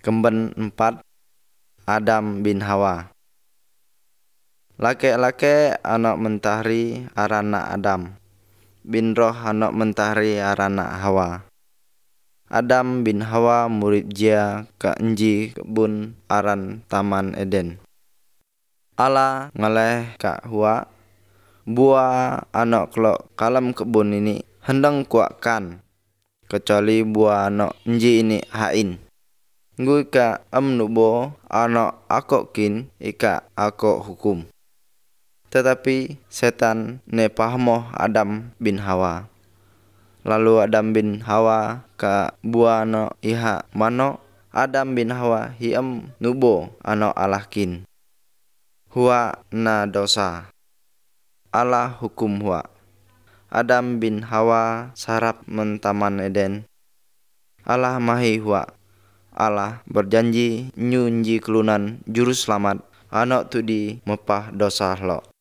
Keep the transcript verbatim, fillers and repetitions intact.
Kemben empat, Adam bin Hawa. Lake-lake anak mentahri arana Adam. Bin roh anak mentahri arana Hawa. Adam bin Hawa murid jia ka enji kebun aran Taman Eden. Allah ngaleh ka Hawa, buah anak kelok kalam kebun ini hendang kuakan, kecuali buah anak enji ini hain. Ngui ka am nubo anak akok kin ika akok hukum. Tetapi setan ne pahamoh Adam bin Hawa. Lalu Adam bin Hawa ka buah anak iha mano Adam bin Hawa hiam nubo anak Allah kin. Hua na dosa. Allah hukum hua. Adam bin Hawa sarap men Taman Eden. Allah mahi hua. Allah berjanji nyunji kelunan juru selamat anak tudi mepah dosa lo.